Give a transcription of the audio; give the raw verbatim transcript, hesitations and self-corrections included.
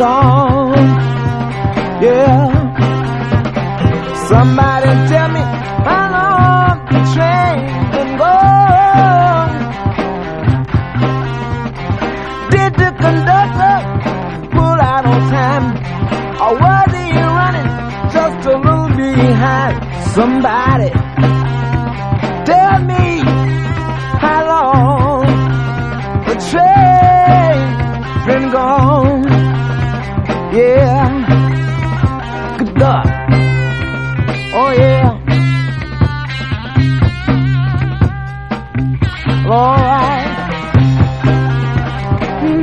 gone. Yeah. Somebody tell me how long the train can go. Did the conductor pull out on time, or was he running just a little behind? Somebody